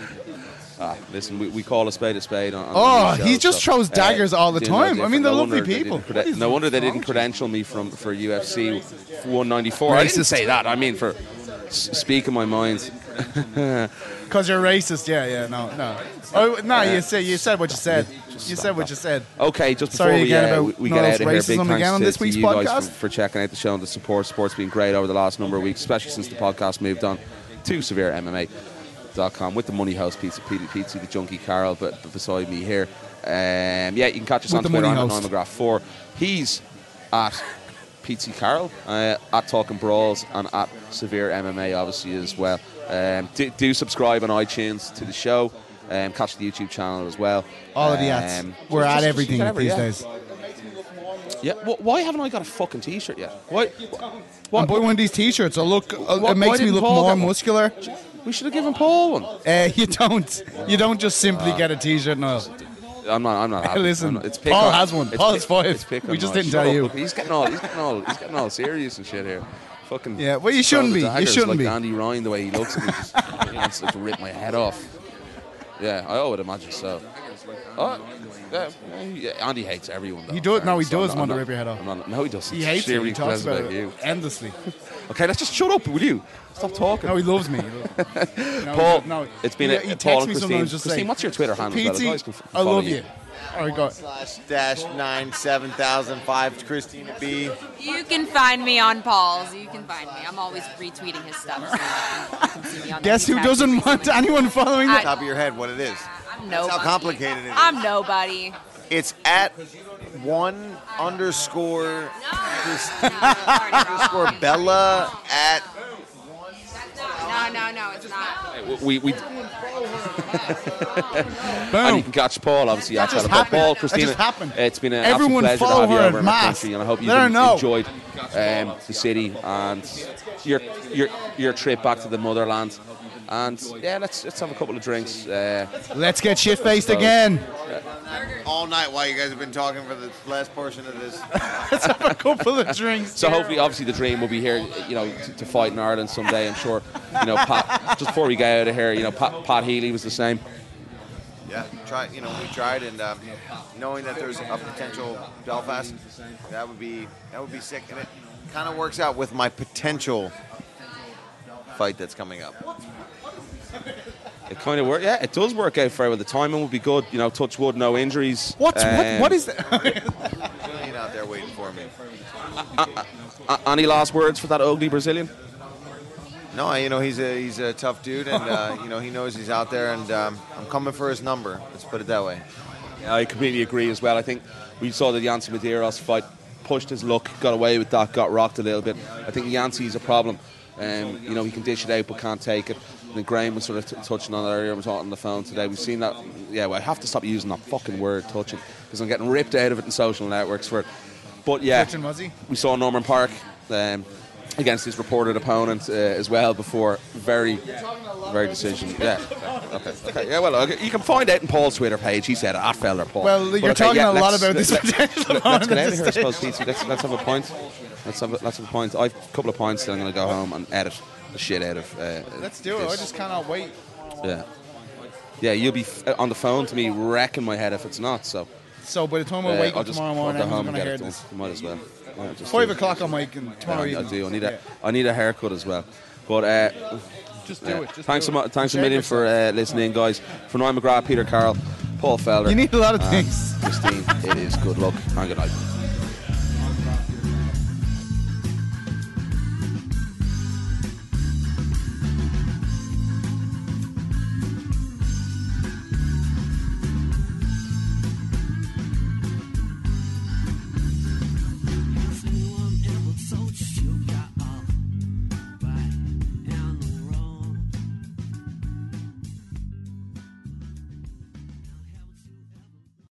ah, listen, we, we call a spade a spade. On, on Oh, these he shows, just so, throws daggers all the you know, time. I different. mean, they're no lovely wonder they people. didn't crede- What is no wonder they wrong didn't with you? credential me from for U F C one ninety-four. I didn't Racist. say that. I mean, for s- speaking my mind. Because you're racist, yeah, yeah, no, no. Oh, no, you said you said what you said. You said what you said. Okay, just before Sorry we, again uh, about we, we no get out of here, racism big thanks again on to, this to week's you guys podcast. for, for checking out the show and the support. Support's been great over the last number of weeks, especially since the podcast moved on to severe M M A dot com with the Money House Pizza, Pete, Pizza, the Junkie Carol, but, but beside me here. Um, yeah, you can catch us With on the Twitter. Money I'm at House. Noel McGrath four. He's at Pizza Carol, uh, at Talking Brawls, and at Severe M M A, obviously, as well. Um, do, do subscribe on iTunes to the show. Um, catch the YouTube channel as well. All of the ads. Um, We're just- at just everything whatever, these yeah. days. Yeah, wh- why haven't I got a fucking T-shirt yet? Why? I'm buying one of these T-shirts. I'll look. uh, Why- it makes why me didn't look Paul more get one? muscular. We should have given Paul one. Uh, you don't. You don't just simply get a T-shirt. No. I'm not. I'm not. Happy. Listen, I'm not, it's pick Paul on- has one. it's Paul's pick- five. it's pick We on just us. didn't Shut tell up. you. Look, he's getting all. He's getting all. He's getting all serious and shit here. Fucking. Yeah, well, you throw shouldn't the be. You daggers shouldn't like be. Andy Ryan, the way he looks at me, just he wants to rip my head off. Yeah, I would imagine so. Oh, yeah, yeah, Andy hates everyone. Though, He does. No, he so I'm does not- want to I'm rip your head not- off. I'm not- no, he doesn't. He hates it. Seriously He talks cares about about it you. endlessly. Okay, let's just shut up, will you? Stop talking. No, he loves me. He loves me. No, Paul, he- no, it's been he, a, he Paul texts and me Christine. sometimes just Christine, saying, what's your Twitter handle? as well? The P guys T, can f- I follow love you. you. All right, go. Slash dash nine seven thousand five Christina B. You can find me on Paul's. You can find me. I'm always retweeting his stuff. So you can, you can see me on Guess there. who He tags doesn't me want recently. anyone following I- that? Top of your head, what it is. I'm That's nobody. how complicated it is. I'm nobody. It's at one underscore No, underscore Bella at. no, no, no, it's not. We, we, and you Boom. can catch Paul, obviously. That outside just of- but happened. Paul, That Christina, just happened. it's been an Everyone absolute pleasure follow to have you her over en in the masse. country, and I hope you've Let her en- know. enjoyed um, the city and your your your trip back to the motherland. And yeah, let's let's have a couple of drinks. Uh, Let's get shit faced again. All night while you guys have been talking for the last portion of this. Let's have a couple of drinks. so hopefully, obviously, the dream will be here, you know, to, to fight in Ireland someday. I'm sure. You know, Pat, just before we get out of here, you know, Pat, Pat Healy was the same. Yeah, try. You know, we tried, and um, knowing that there's a potential Belfast, that would be that would be sick, and it kind of works out with my potential fight that's coming up. It kind of work. Yeah, it does work out very well. The timing will be good. You know, touch wood, no injuries. What's what? Um, What is that? Julian out there waiting for me. A- any last words for that ugly Brazilian? No, you know he's a he's a tough dude, and uh, you know he knows he's out there, and um, I'm coming for his number. Let's put it that way. Yeah, I completely agree as well. I think we saw the Yancy Medeiros fight, pushed his luck, got away with that, got rocked a little bit. I think Yancy's a problem. Um, you know, he can dish it out but can't take it. I think Graham was sort of t- touching on that earlier. I was on the phone today. We've seen that. Yeah, well, I have to stop using that fucking word, touching, because I'm getting ripped out of it in social networks for it. But yeah, Touching, was he? we saw Norman Park um, against his reported opponent uh, as well before. Very, very decision. Yeah. Okay. Okay. Yeah. Well, okay. You can find out in Paul's Twitter page. He said at Feller Paul. Well, But you're okay, talking yeah, a lot let's- about this let- potential let- Let's opponent get out at of here, I this suppose, stage. Pete. Let's, let's have a point. Let's have a, let's have a point. I've a couple of points that I'm going to go home and edit the shit out of. Uh, Let's do it. I this. just cannot wait. Yeah. Yeah, you'll be f- on the phone to me wrecking my head if it's not. So So by the time I uh, wake I'll up just tomorrow I'll morning, go I'm home going and to get hear it this. done. Might as well. Yeah, just Five do it. o'clock on Mike and tomorrow Yeah, I, I evening. do. I need a Yeah. I need a haircut as well. But uh, Just do yeah. it. Just thanks do a, it. mu- thanks a Shave million for uh, listening, guys. For Noel McGrath, Peter Carroll, Paul Feller. You need a lot of and things. Christine, it is good luck and good night.